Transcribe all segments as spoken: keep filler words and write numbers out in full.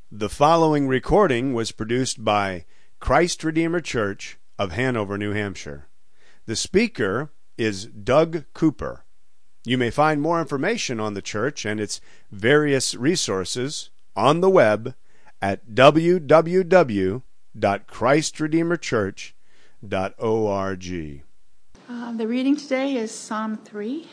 The following recording was produced by Christ Redeemer Church of Hanover, New Hampshire. The speaker is Doug Cooper. You may find more information on the church and its various resources on the web at w w w dot christ redeemer church dot org. Uh, the reading today is Psalm three.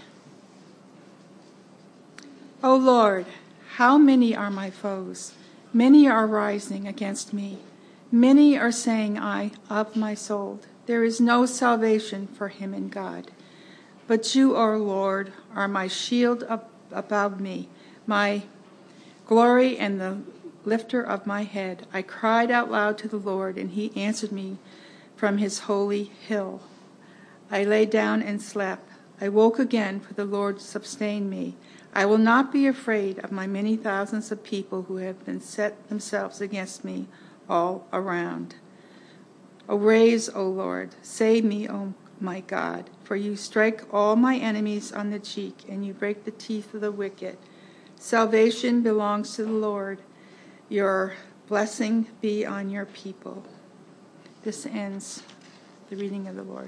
O Lord, how many are my foes? Many are rising against me. Many are saying, I of my soul, there is no salvation for him in God. But you, O Lord, are my shield up above me, my glory and the lifter of my head. I cried out loud to the Lord, and he answered me from his holy hill. I lay down and slept. I woke again, for the Lord sustained me. I will not be afraid of my many thousands of people who have been set themselves against me all around. Arise, O Lord, save me, O my God, for you strike all my enemies on the cheek, and you break the teeth of the wicked. Salvation belongs to the Lord. Your blessing be on your people. This ends the reading of the Lord.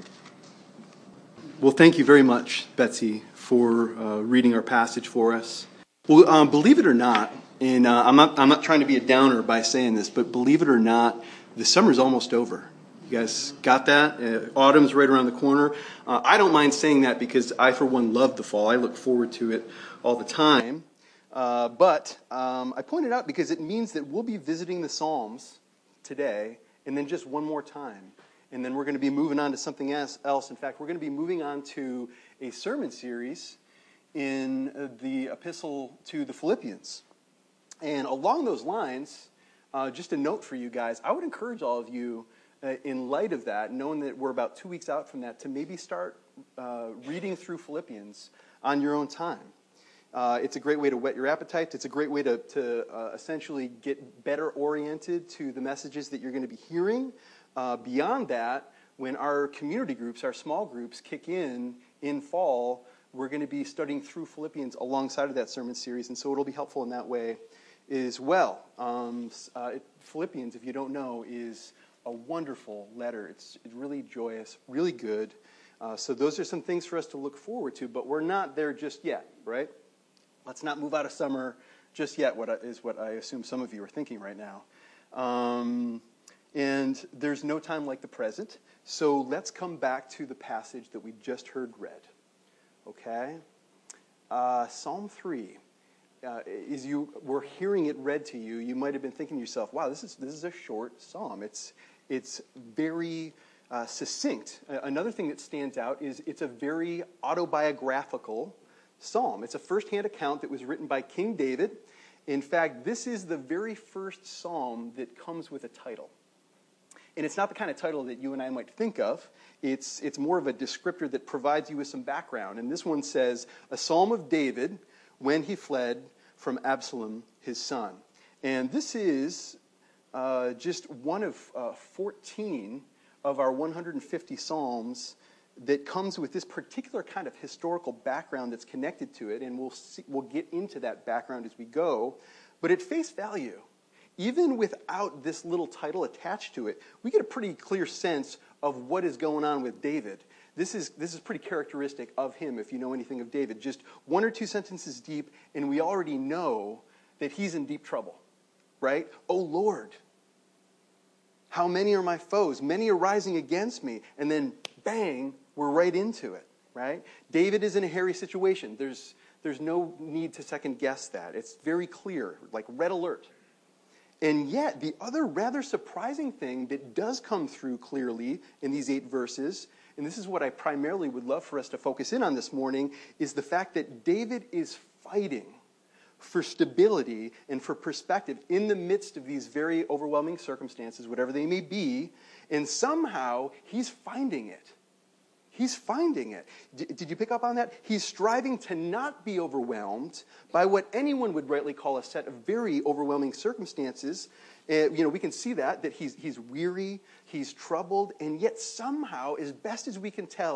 Well, thank you very much, Betsy, for uh, reading our passage for us. Well, um, believe it or not, and uh, I'm not I'm not trying to be a downer by saying this, but believe it or not, the summer's almost over. You guys got that? Uh, autumn's right around the corner. Uh, I don't mind saying that because I, for one, love the fall. I look forward to it all the time. Uh, but um, I pointed out because it means that we'll be visiting the Psalms today, and then just one more time. And then we're going to be moving on to something else. In fact, we're going to be moving on to a sermon series in the epistle to the Philippians. And along those lines, uh, just a note for you guys, I would encourage all of you, uh, in light of that, knowing that we're about two weeks out from that, to maybe start uh, reading through Philippians on your own time. Uh, it's a great way to whet your appetite. It's a great way to, to uh, essentially get better oriented to the messages that you're going to be hearing. Uh, beyond that, when our community groups, our small groups, kick in in fall, we're going to be studying through Philippians alongside of that sermon series, and so it'll be helpful in that way as well. Um, uh, it, Philippians, if you don't know, is a wonderful letter. It's, it's really joyous, really good. Uh, so those are some things for us to look forward to, but we're not there just yet, right? Let's not move out of summer just yet, what I, is what I assume some of you are thinking right now. Um... And there's no time like the present, so let's come back to the passage that we just heard read. Okay? Uh, Psalm three. Uh, as you were hearing it read to you, you might have been thinking to yourself, wow, this is this is a short psalm. It's, it's very uh, succinct. Uh, another thing that stands out is it's a very autobiographical psalm. It's a first-hand account that was written by King David. In fact, this is the very first psalm that comes with a title. And it's not the kind of title that you and I might think of. It's it's more of a descriptor that provides you with some background. And this one says, a psalm of David when he fled from Absalom, his son. And this is uh, just one of uh, fourteen of our one hundred fifty psalms that comes with this particular kind of historical background that's connected to it. And we'll see, we'll get into that background as we go. But at face value, even without this little title attached to it, we get a pretty clear sense of what is going on with David. This is this is pretty characteristic of him, if you know anything of David. Just one or two sentences deep, and we already know that he's in deep trouble, right? Oh, Lord, how many are my foes? Many are rising against me. And then, bang, we're right into it, right? David is in a hairy situation. There's, there's no need to second guess that. It's very clear, like red alert. And yet, the other rather surprising thing that does come through clearly in these eight verses, and this is what I primarily would love for us to focus in on this morning, is the fact that David is fighting for stability and for perspective in the midst of these very overwhelming circumstances, whatever they may be, and somehow he's finding it. He's finding it. D- did you pick up on that? He's striving to not be overwhelmed by what anyone would rightly call a set of very overwhelming circumstances. Uh, you know, we can see that, that he's, he's weary, he's troubled, and yet somehow, as best as we can tell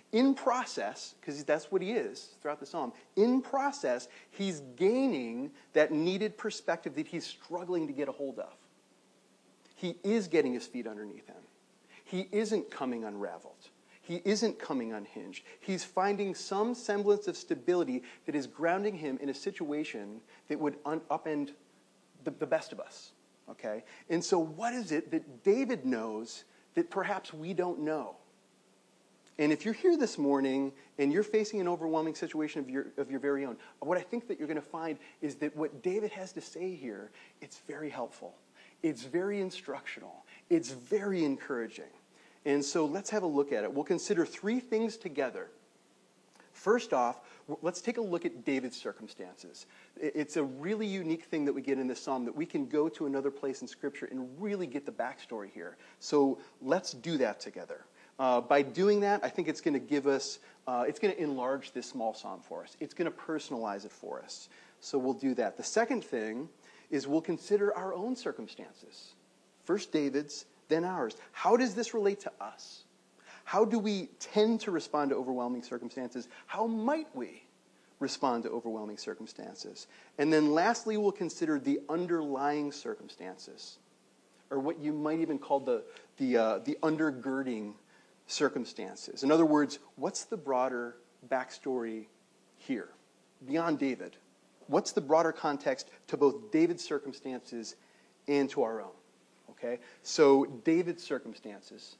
In process, because that's what he is throughout the psalm, in process, he's gaining that needed perspective that he's struggling to get a hold of. He is getting his feet underneath him. He isn't coming unraveled. He isn't coming unhinged. He's finding some semblance of stability that is grounding him in a situation that would un- upend the, the best of us. Okay? And so what is it that David knows that perhaps we don't know? And if you're here this morning and you're facing an overwhelming situation of your, of your very own, what I think that you're going to find is that what David has to say here, it's very helpful. It's very instructional. It's very encouraging. And so let's have a look at it. We'll consider three things together. First off, let's take a look at David's circumstances. It's a really unique thing that we get in this psalm, that we can go to another place in Scripture and really get the backstory here. So let's do that together. Uh, by doing that, I think it's going to give us, uh, it's going to enlarge this small psalm for us. It's going to personalize it for us. So we'll do that. The second thing is we'll consider our own circumstances. First David's, then ours. How does this relate to us? How do we tend to respond to overwhelming circumstances? How might we respond to overwhelming circumstances? And then lastly, we'll consider the underlying circumstances, or what you might even call the, the, uh, the undergirding circumstances. In other words, what's the broader backstory here, beyond David? What's the broader context to both David's circumstances and to our own? Okay, so David's circumstances,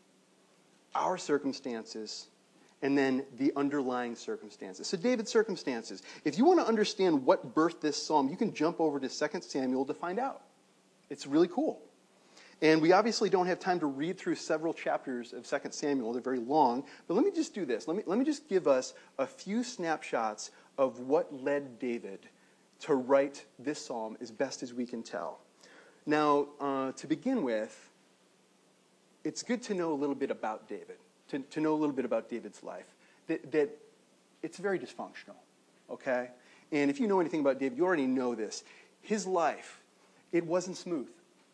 our circumstances, and then the underlying circumstances. So David's circumstances. If you want to understand what birthed this psalm, you can jump over to Second Samuel to find out. It's really cool. And we obviously don't have time to read through several chapters of Second Samuel. They're very long. But let me just do this. Let me, let me just give us a few snapshots of what led David to write this psalm as best as we can tell. Now, uh, to begin with, it's good to know a little bit about David, to, to know a little bit about David's life, that, that it's very dysfunctional, okay? And if you know anything about David, you already know this. His life, it wasn't smooth.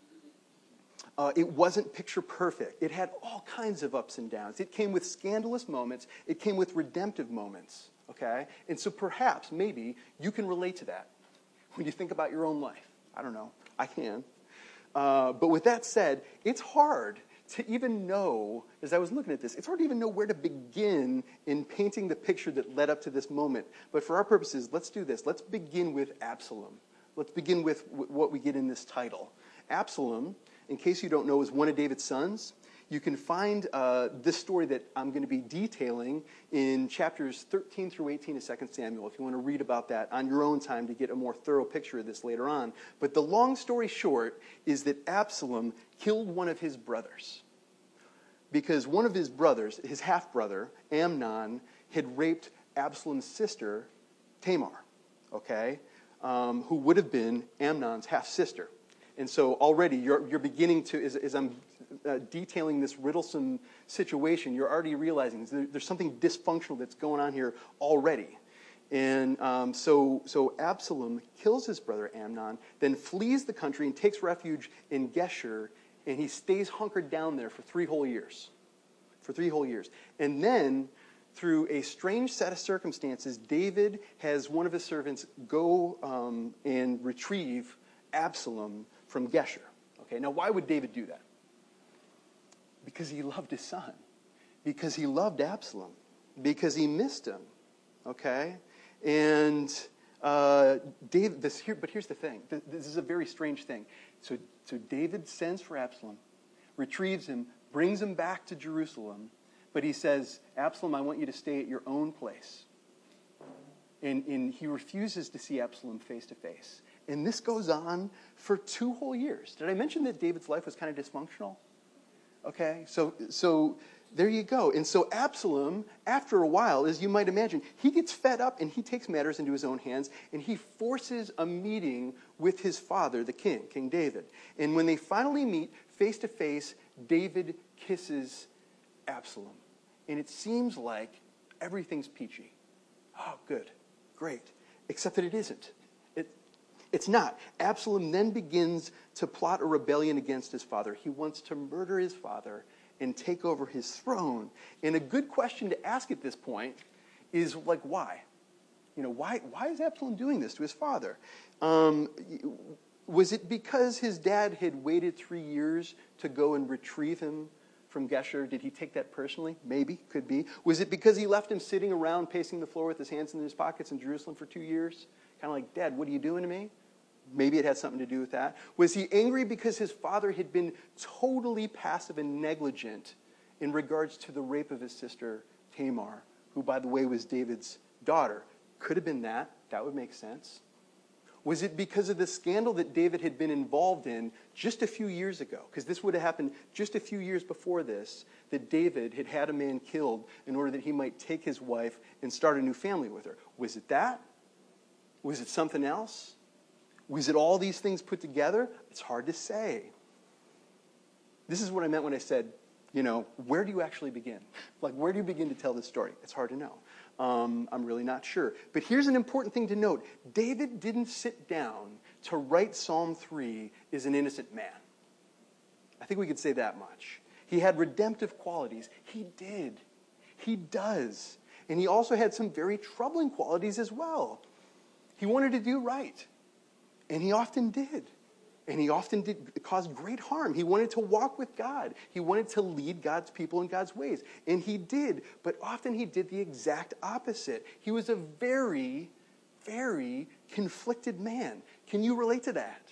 Uh, it wasn't picture perfect. It had all kinds of ups and downs. It came with scandalous moments. It came with redemptive moments, okay? And so perhaps, maybe, you can relate to that when you think about your own life. I don't know. I can. Uh, but with that said, it's hard to even know, as I was looking at this, it's hard to even know where to begin in painting the picture that led up to this moment. But for our purposes, let's do this. Let's begin with Absalom. Let's begin with what we get in this title. Absalom, in case you don't know, is one of David's sons. You can find uh, this story that I'm going to be detailing in chapters thirteen through eighteen of Second Samuel, if you want to read about that on your own time to get a more thorough picture of this later on. But the long story short is that Absalom killed one of his brothers, because one of his brothers, his half-brother, Amnon, had raped Absalom's sister, Tamar, okay, um, who would have been Amnon's half-sister. And so already you're, you're beginning to, as, as I'm uh, detailing this riddlesome situation, you're already realizing there, there's something dysfunctional that's going on here already. And um, so, so Absalom kills his brother Amnon, then flees the country and takes refuge in Geshur, and he stays hunkered down there for three whole years. For three whole years. And then, through a strange set of circumstances, David has one of his servants go um, and retrieve Absalom from Geshur. Okay, now why would David do that? Because he loved his son. Because he loved Absalom. Because he missed him. Okay? And uh, David, this here, but here's the thing. This is a very strange thing. So, so David sends for Absalom, retrieves him, brings him back to Jerusalem, but he says, Absalom, I want you to stay at your own place. And, and he refuses to see Absalom face to face. And this goes on for two whole years. Did I mention that David's life was kind of dysfunctional? Okay, so so there you go. And so Absalom, after a while, as you might imagine, he gets fed up and he takes matters into his own hands and he forces a meeting with his father, the king, King David. And when they finally meet face to face, David kisses Absalom. And it seems like everything's peachy. Oh, good, great. Except that it isn't. It, it's not. Absalom then begins to plot a rebellion against his father. He wants to murder his father and take over his throne. And a good question to ask at this point is, like, why? You know, why, why is Absalom doing this to his father? Um, was it because his dad had waited three years to go and retrieve him from Geshur? Did he take that personally? Maybe, could be. Was it because he left him sitting around pacing the floor with his hands in his pockets in Jerusalem for two years? Kind of like, Dad, what are you doing to me? Maybe it had something to do with that. Was he angry because his father had been totally passive and negligent in regards to the rape of his sister Tamar, who, by the way, was David's daughter? Could have been that. That would make sense. Was it because of the scandal that David had been involved in just a few years ago? Because this would have happened just a few years before this, that David had had a man killed in order that he might take his wife and start a new family with her. Was it that? Was it something else? Was it all these things put together? It's hard to say. This is what I meant when I said, you know, where do you actually begin? Like, where do you begin to tell this story? It's hard to know. Um, I'm really not sure. But here's an important thing to note. David didn't sit down to write Psalm three as an innocent man. I think we could say that much. He had redemptive qualities. He did. He does. And he also had some very troubling qualities as well. He wanted to do right. And he often did. And he often did cause great harm. He wanted to walk with God. He wanted to lead God's people in God's ways. And he did. But often he did the exact opposite. He was a very, very conflicted man. Can you relate to that?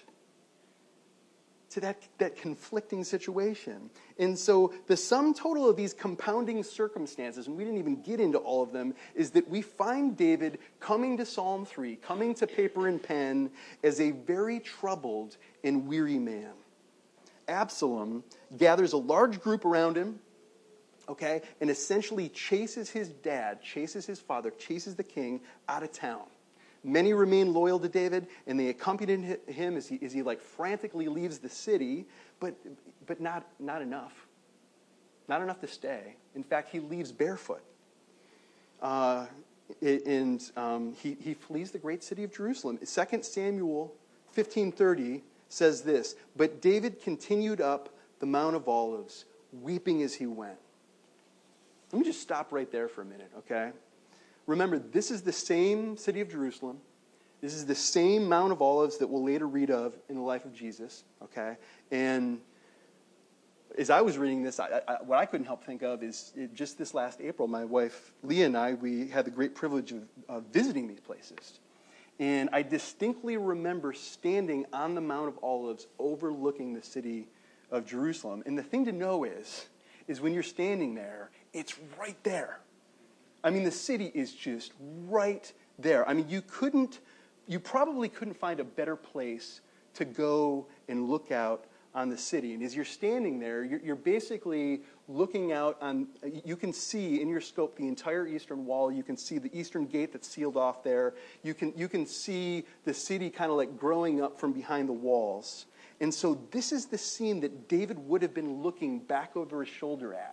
To that, that conflicting situation. And so the sum total of these compounding circumstances, and we didn't even get into all of them, is that we find David coming to Psalm three, coming to paper and pen as a very troubled and weary man. Absalom gathers a large group around him, okay, and essentially chases his dad, chases his father, chases the king out of town. Many remain loyal to David, and they accompanied him as he, as he like frantically leaves the city, but but not, not enough. Not enough to stay. In fact, he leaves barefoot. Uh, and um, he, he flees the great city of Jerusalem. Second Samuel fifteen thirty says this, "But David continued up the Mount of Olives, weeping as he went." Let me just stop right there for a minute, okay? Remember, this is the same city of Jerusalem. This is the same Mount of Olives that we'll later read of in the life of Jesus, okay? And as I was reading this, I, I, what I couldn't help think of is it, just this last April, my wife Leah and I, we had the great privilege of uh, visiting these places. And I distinctly remember standing on the Mount of Olives overlooking the city of Jerusalem. And the thing to know is, is when you're standing there, it's right there. I mean, the city is just right there. I mean, you couldn't, you probably couldn't find a better place to go and look out on the city. And as you're standing there, you're, you're basically looking out on, you can see in your scope the entire eastern wall. You can see the eastern gate that's sealed off there. You can, you can see the city kind of like growing up from behind the walls. And so this is the scene that David would have been looking back over his shoulder at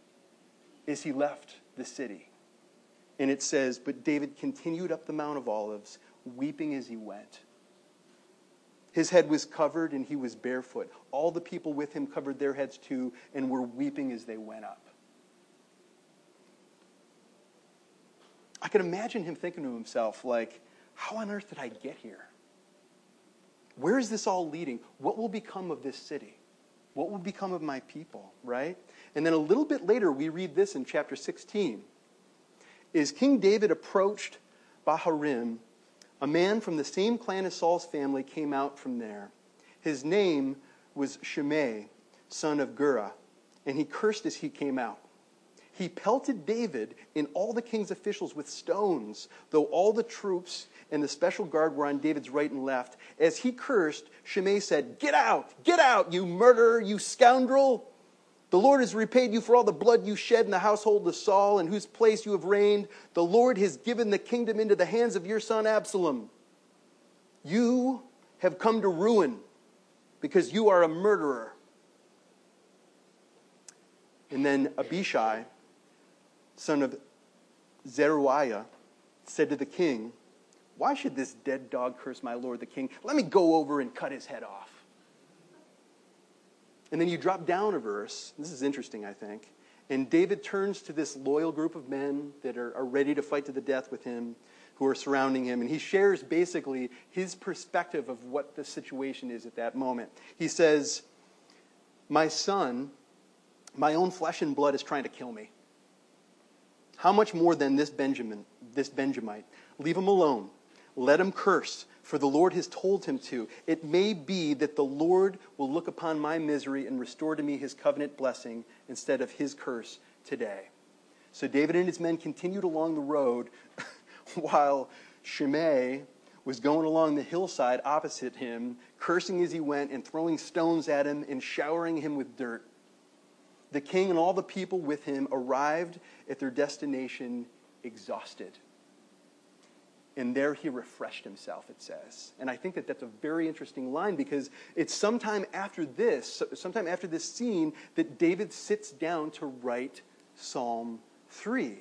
as he left the city. And it says, "But David continued up the Mount of Olives, weeping as he went. His head was covered and he was barefoot. All the people with him covered their heads too and were weeping as they went up." I can imagine him thinking to himself, like, how on earth did I get here? Where is this all leading? What will become of this city? What will become of my people, right? And then a little bit later, we read this in chapter sixteen. As King David approached Bahurim, a man from the same clan as Saul's family came out from there. His name was Shimei, son of Gera, and he cursed as he came out. He pelted David and all the king's officials with stones, though all the troops and the special guard were on David's right and left. As he cursed, Shimei said, "Get out! Get out, you murderer, you scoundrel! The Lord has repaid you for all the blood you shed in the household of Saul, in whose place you have reigned. The Lord has given the kingdom into the hands of your son Absalom. You have come to ruin because you are a murderer." And then Abishai, son of Zeruiah, said to the king, "Why should this dead dog curse my lord the king? Let me go over and cut his head off." And then you drop down a verse. This is interesting, I think. And David turns to this loyal group of men that are, are ready to fight to the death with him, who are surrounding him. And he shares basically his perspective of what the situation is at that moment. He says, "My son, my own flesh and blood is trying to kill me. How much more than this Benjamin, this Benjamite? Leave him alone. Let him curse, for the Lord has told him to. It may be that the Lord will look upon my misery and restore to me his covenant blessing instead of his curse today." So David and his men continued along the road while Shimei was going along the hillside opposite him, cursing as he went and throwing stones at him and showering him with dirt. The king and all the people with him arrived at their destination exhausted. And there he refreshed himself, it says. And I think that that's a very interesting line, because it's sometime after this, sometime after this scene, that David sits down to write Psalm three.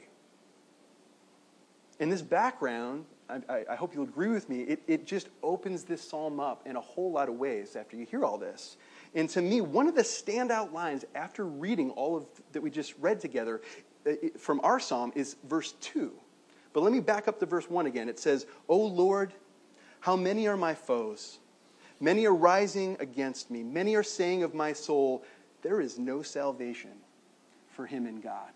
In this background, I, I hope you'll agree with me, it, it just opens this psalm up in a whole lot of ways after you hear all this. And to me, one of the standout lines after reading all of that we just read together uh, from our psalm is verse two. But let me back up to verse one again. It says, "O Lord, how many are my foes? Many are rising against me. Many are saying of my soul, there is no salvation for him in God."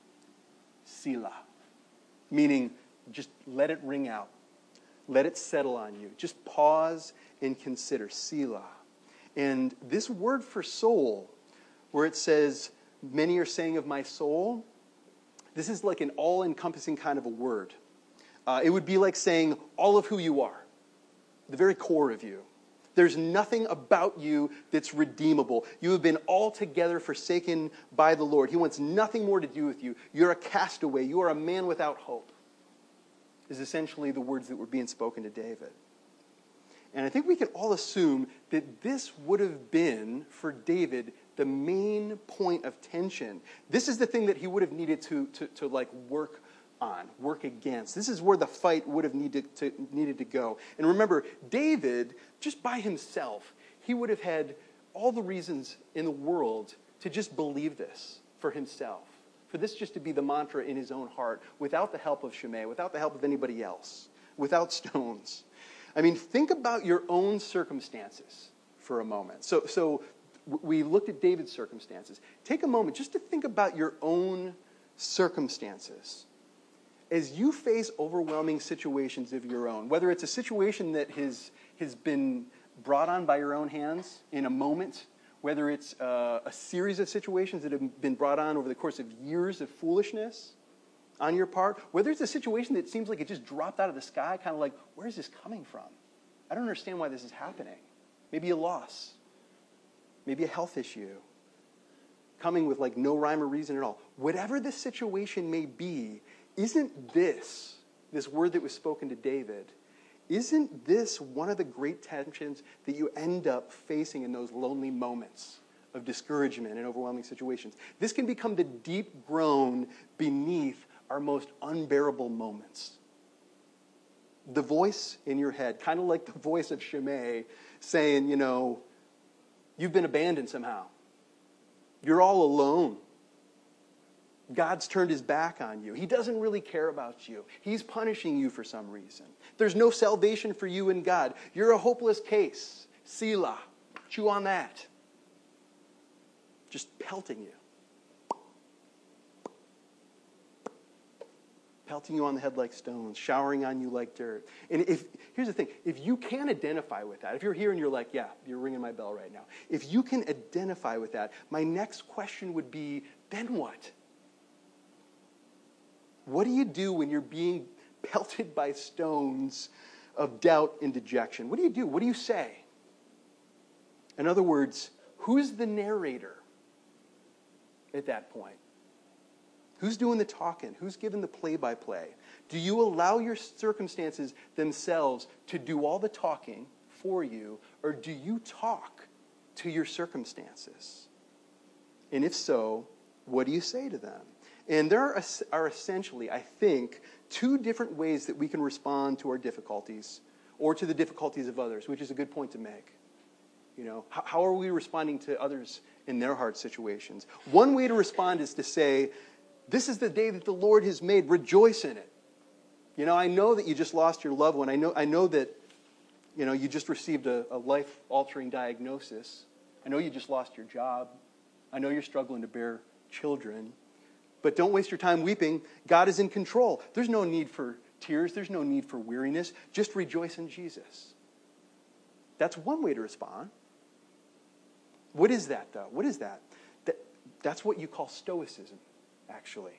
Selah. Meaning, just let it ring out. Let it settle on you. Just pause and consider. Selah. And this word for soul, where it says, many are saying of my soul, this is like an all-encompassing kind of a word. Uh, it would be like saying all of who you are, the very core of you. There's nothing about you that's redeemable. You have been altogether forsaken by the Lord. He wants nothing more to do with you. You're a castaway. You are a man without hope, is essentially the words that were being spoken to David. And I think we can all assume that this would have been, for David, the main point of tension. This is the thing that he would have needed to, to, to like work on, work against. This is where the fight would have needed to, needed to go. And remember, David, just by himself, he would have had all the reasons in the world to just believe this for himself. For this just to be the mantra in his own heart, without the help of Shimei, without the help of anybody else, without stones. I mean, think about your own circumstances for a moment. So, so we looked at David's circumstances. Take a moment just to think about your own circumstances. As you face overwhelming situations of your own, whether it's a situation that has, has been brought on by your own hands in a moment, whether it's uh, a series of situations that have been brought on over the course of years of foolishness on your part, whether it's a situation that seems like it just dropped out of the sky, kind of like, where is this coming from? I don't understand why this is happening. Maybe a loss. Maybe a health issue. Coming with like no rhyme or reason at all. Whatever the situation may be, isn't this, this word that was spoken to David, isn't this one of the great tensions that you end up facing in those lonely moments of discouragement and overwhelming situations? This can become the deep groan beneath our most unbearable moments. The voice in your head, kind of like the voice of Shimei saying, you know, you've been abandoned somehow. You're all alone. God's turned his back on you. He doesn't really care about you. He's punishing you for some reason. There's no salvation for you in God. You're a hopeless case. Selah. Chew on that. Just pelting you. Pelting you on the head like stones, showering on you like dirt. And if here's the thing, if you can identify with that, if you're here and you're like, yeah, you're ringing my bell right now. If you can identify with that, my next question would be, then what? What do you do when you're being pelted by stones of doubt and dejection? What do you do? What do you say? In other words, who's the narrator at that point? Who's doing the talking? Who's giving the play-by-play? Do you allow your circumstances themselves to do all the talking for you, or do you talk to your circumstances? And if so, what do you say to them? And there are, are essentially, I think, two different ways that we can respond to our difficulties or to the difficulties of others, which is a good point to make. You know, how, how are we responding to others in their hard situations? One way to respond is to say, this is the day that the Lord has made. Rejoice in it. You know, I know that you just lost your loved one. I know, I know that, you know, you just received a, a life-altering diagnosis. I know you just lost your job. I know you're struggling to bear children. But don't waste your time weeping. God is in control. There's no need for tears. There's no need for weariness. Just rejoice in Jesus. That's one way to respond. What is that, though? What is that? that that's what you call stoicism, actually.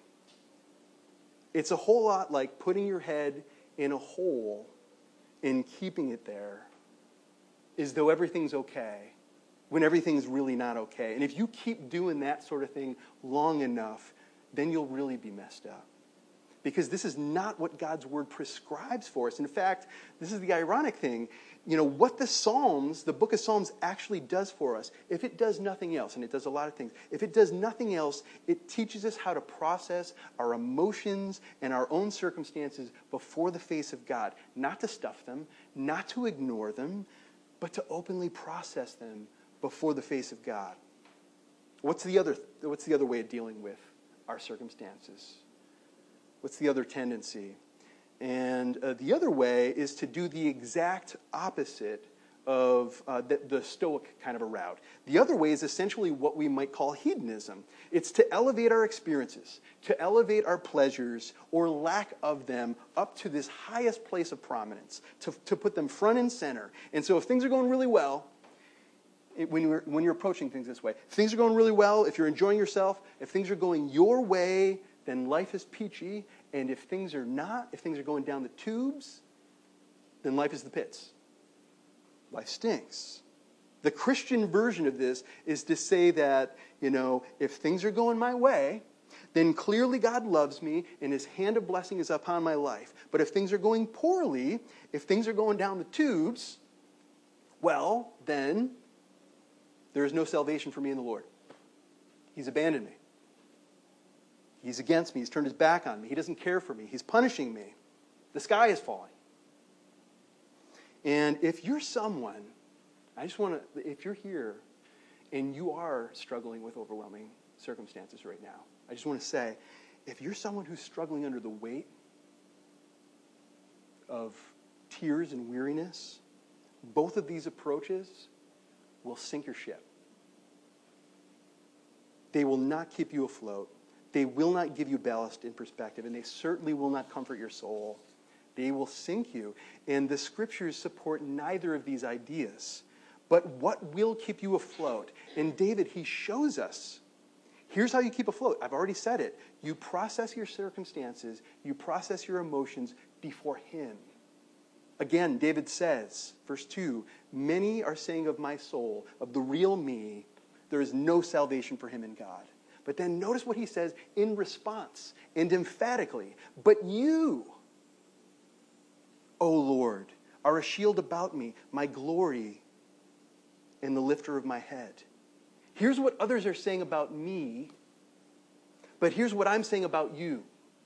It's a whole lot like putting your head in a hole and keeping it there as though everything's okay when everything's really not okay. And if you keep doing that sort of thing long enough, then you'll really be messed up. Because this is not what God's word prescribes for us. In fact, this is the ironic thing. You know, what the Psalms, the book of Psalms actually does for us, if it does nothing else, and it does a lot of things, if it does nothing else, it teaches us how to process our emotions and our own circumstances before the face of God. Not to stuff them, not to ignore them, but to openly process them before the face of God. What's the other, what's the other way of dealing with our circumstances? What's the other tendency? And uh, the other way is to do the exact opposite of uh, the, the Stoic kind of a route. The other way is essentially what we might call hedonism. It's to elevate our experiences, to elevate our pleasures or lack of them up to this highest place of prominence, to, to put them front and center. And so if things are going really well, it, when, you're, when you're approaching things this way, if things are going really well, if you're enjoying yourself, if things are going your way, then life is peachy. And if things are not, if things are going down the tubes, then life is the pits. Life stinks. The Christian version of this is to say that, you know, if things are going my way, then clearly God loves me and his hand of blessing is upon my life. But if things are going poorly, if things are going down the tubes, well, then there is no salvation for me in the Lord. He's abandoned me. He's against me. He's turned his back on me. He doesn't care for me. He's punishing me. The sky is falling. And if you're someone, I just want to, if you're here and you are struggling with overwhelming circumstances right now, I just want to say, if you're someone who's struggling under the weight of tears and weariness, both of these approaches will sink your ship. They will not keep you afloat. They will not give you ballast in perspective, and they certainly will not comfort your soul. They will sink you. And the scriptures support neither of these ideas. But what will keep you afloat? And David, he shows us. Here's how you keep afloat. I've already said it. You process your circumstances. You process your emotions before him. Again, David says, verse two, many are saying of my soul, of the real me, there is no salvation for him in God. But then notice what he says in response and emphatically. But you, O Lord, are a shield about me, my glory, and the lifter of my head. Here's what others are saying about me, but here's what I'm saying about you.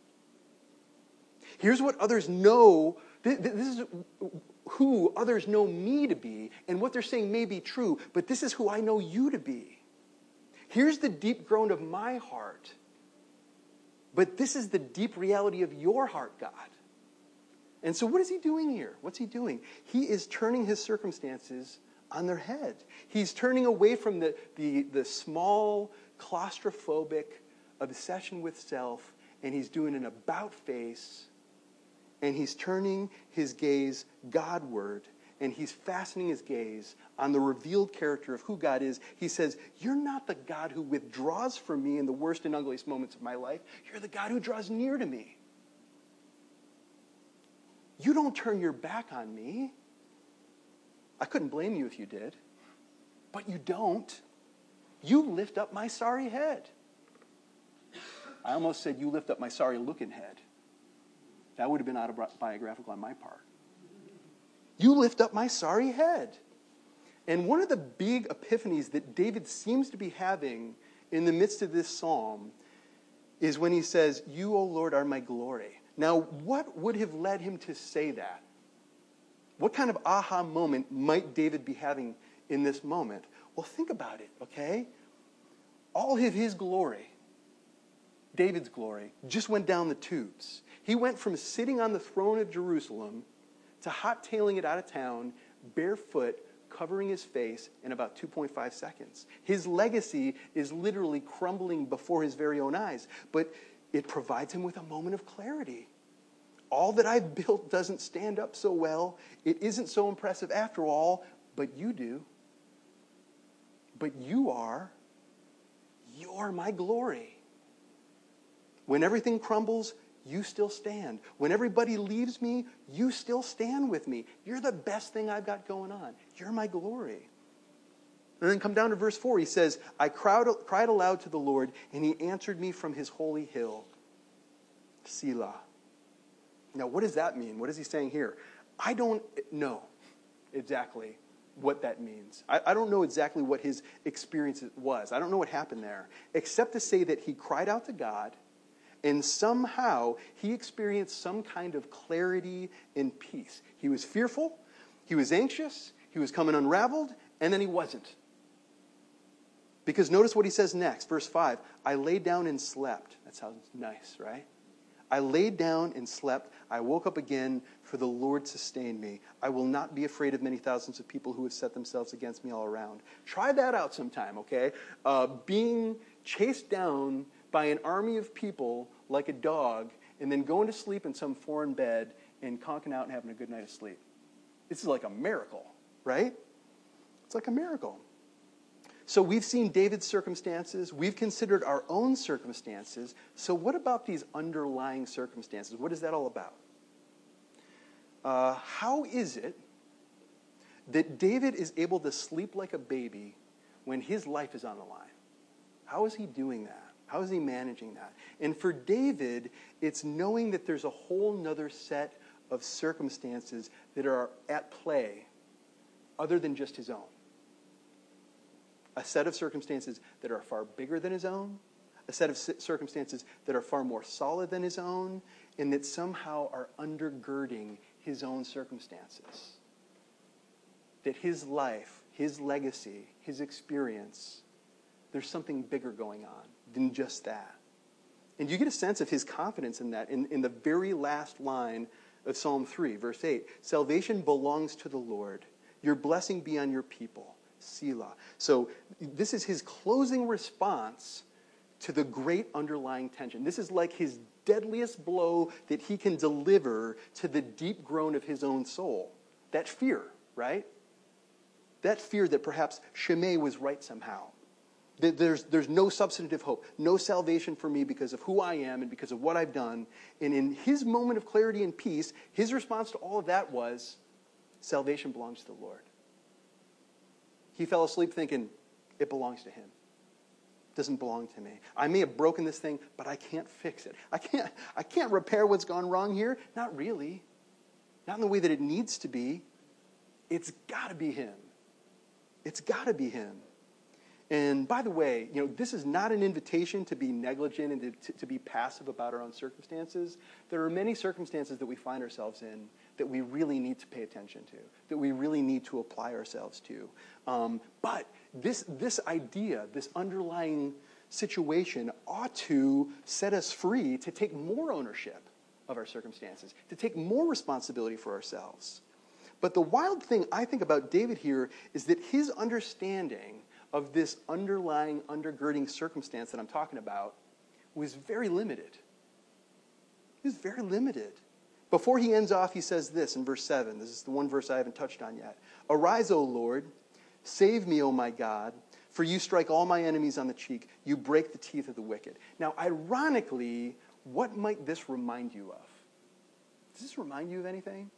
Here's what others know. This is who others know me to be, and what they're saying may be true, but this is who I know you to be. Here's the deep groan of my heart. But this is the deep reality of your heart, God. And so what is he doing here? What's he doing? He is turning his circumstances on their head. He's turning away from the, the, the small, claustrophobic obsession with self, and he's doing an about face, and he's turning his gaze Godward, and he's fastening his gaze on the revealed character of who God is. He says, you're not the God who withdraws from me in the worst and ugliest moments of my life. You're the God who draws near to me. You don't turn your back on me. I couldn't blame you if you did. But you don't. You lift up my sorry head. I almost said you lift up my sorry looking head. That would have been autobiographical on my part. You lift up my sorry head. And one of the big epiphanies that David seems to be having in the midst of this psalm is when he says, you, O Lord, are my glory. Now, what would have led him to say that? What kind of aha moment might David be having in this moment? Well, think about it, okay? All of his glory, David's glory, just went down the tubes. He went from sitting on the throne of Jerusalem to hot-tailing it out of town, barefoot, covering his face in about two point five seconds. His legacy is literally crumbling before his very own eyes, but it provides him with a moment of clarity. All that I've built doesn't stand up so well. It isn't so impressive after all, but you do. But you are. You're my glory. When everything crumbles, you still stand. When everybody leaves me, you still stand with me. You're the best thing I've got going on. You're my glory. And then come down to verse four. He says, I cried, cried aloud to the Lord, and he answered me from his holy hill. Selah. Now, what does that mean? What is he saying here? I don't know exactly what that means. I, I don't know exactly what his experience was. I don't know what happened there, except to say that he cried out to God, and somehow he experienced some kind of clarity and peace. He was fearful, he was anxious, he was coming unraveled, and then he wasn't. Because notice what he says next, verse five. I lay down and slept. That sounds nice, right? I laid down and slept. I woke up again, for the Lord sustained me. I will not be afraid of many thousands of people who have set themselves against me all around. Try that out sometime, okay? Uh, being chased down by an army of people like a dog, and then going to sleep in some foreign bed and conking out and having a good night of sleep. This is like a miracle, right? It's like a miracle. So we've seen David's circumstances. We've considered our own circumstances. So what about these underlying circumstances? What is that all about? Uh, how is it that David is able to sleep like a baby when his life is on the line? How is he doing that? How is he managing that? And for David, it's knowing that there's a whole nother set of circumstances that are at play other than just his own. A set of circumstances that are far bigger than his own, a set of circumstances that are far more solid than his own, and that somehow are undergirding his own circumstances. That his life, his legacy, his experience, there's something bigger going on than just that. And you get a sense of his confidence in that in, in the very last line of Psalm three, verse eight. Salvation belongs to the Lord. Your blessing be on your people. Selah. So this is his closing response to the great underlying tension. This is like his deadliest blow that he can deliver to the deep groan of his own soul. That fear, right? That fear that perhaps Shimei was right somehow. That there's, there's no substantive hope, no salvation for me because of who I am and because of what I've done. And in his moment of clarity and peace, his response to all of that was, salvation belongs to the Lord. He fell asleep thinking, it belongs to him. It doesn't belong to me. I may have broken this thing, but I can't fix it. I can't, I can't repair what's gone wrong here. Not really. Not in the way that it needs to be. It's got to be him. It's got to be him. And by the way, you know, this is not an invitation to be negligent and to, to, to be passive about our own circumstances. There are many circumstances that we find ourselves in that we really need to pay attention to, that we really need to apply ourselves to. Um, but this, this idea, this underlying situation ought to set us free to take more ownership of our circumstances, to take more responsibility for ourselves. But the wild thing I think about David here is that his understanding of this underlying, undergirding circumstance that I'm talking about was very limited. It was very limited. Before he ends off, he says this in verse seven. This is the one verse I haven't touched on yet. Arise, O Lord, save me, O my God, for you strike all my enemies on the cheek. You break the teeth of the wicked. Now, ironically, what might this remind you of? Does this remind you of anything?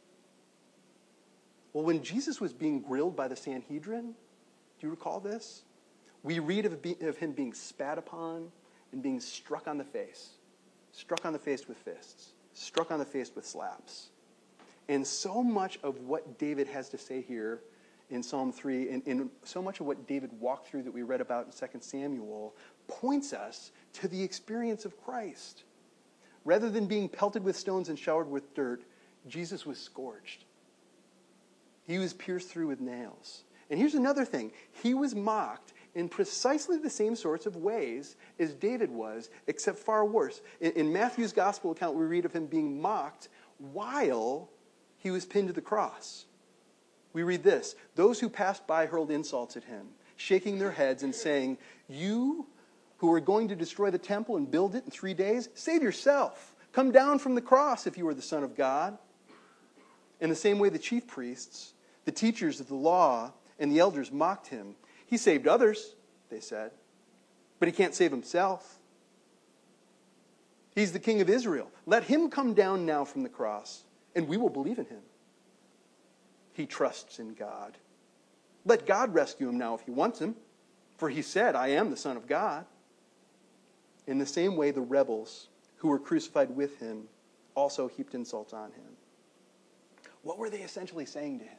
Well, when Jesus was being grilled by the Sanhedrin, do you recall this? We read of, be, of him being spat upon and being struck on the face. Struck on the face with fists. Struck on the face with slaps. And so much of what David has to say here in Psalm three, and, and so much of what David walked through that we read about in Second Samuel, points us to the experience of Christ. Rather than being pelted with stones and showered with dirt, Jesus was scourged. He was pierced through with nails. And here's another thing. He was mocked in precisely the same sorts of ways as David was, except far worse. In, in Matthew's gospel account, we read of him being mocked while he was pinned to the cross. We read this: those who passed by hurled insults at him, shaking their heads and saying, "You who are going to destroy the temple and build it in three days, save yourself. Come down from the cross if you are the Son of God." In the same way, the chief priests, the teachers of the law, and the elders mocked him. "He saved others," they said, "but he can't save himself. He's the King of Israel. Let him come down now from the cross, and we will believe in him. He trusts in God. Let God rescue him now if he wants him, for he said, 'I am the Son of God.'" In the same way, the rebels who were crucified with him also heaped insults on him. What were they essentially saying to him?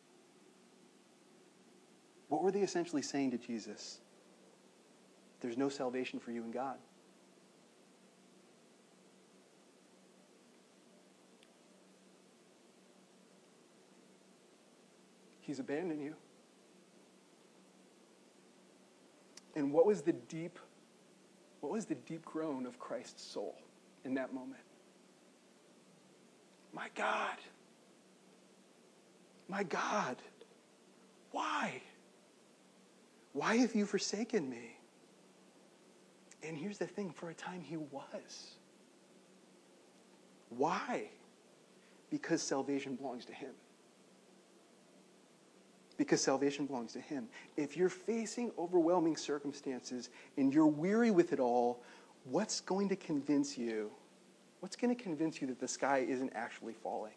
What were they essentially saying to Jesus? There's no salvation for you in God. He's abandoned you. And what was the deep, what was the deep groan of Christ's soul in that moment? My God, my God, why? Why have you forsaken me? And here's the thing, for a time he was. Why? Because salvation belongs to him. Because salvation belongs to him. If you're facing overwhelming circumstances and you're weary with it all, what's going to convince you? What's going to convince you that the sky isn't actually falling?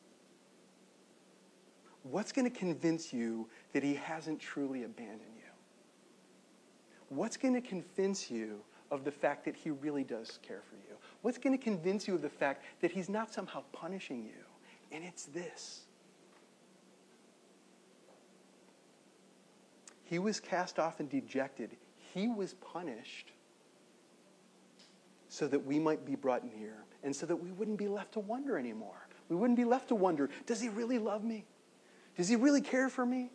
What's going to convince you that he hasn't truly abandoned you? What's going to convince you of the fact that he really does care for you? What's going to convince you of the fact that he's not somehow punishing you? And it's this. He was cast off and dejected. He was punished so that we might be brought near and so that we wouldn't be left to wonder anymore. We wouldn't be left to wonder, does he really love me? Does he really care for me?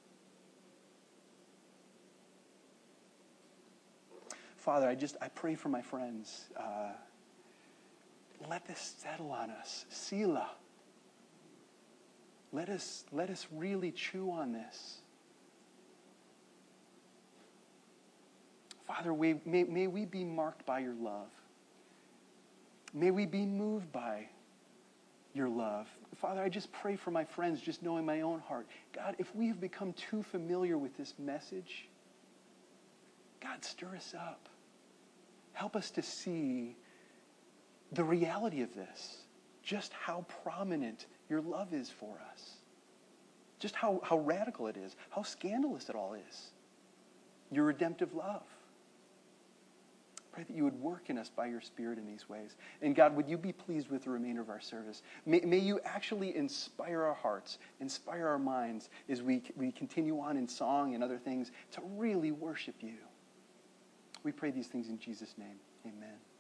Father, I just, I pray for my friends. Uh, let this settle on us. Selah. Let us, let us really chew on this. Father, we, may, may we be marked by your love. May we be moved by your love. Father, I just pray for my friends, just knowing my own heart. God, if we have become too familiar with this message, God, stir us up. Help us to see the reality of this, just how prominent your love is for us, just how, how radical it is, how scandalous it all is, your redemptive love. Pray that you would work in us by your Spirit in these ways. And God, would you be pleased with the remainder of our service? May, may you actually inspire our hearts, inspire our minds as we, we continue on in song and other things to really worship you. We pray these things in Jesus' name. Amen.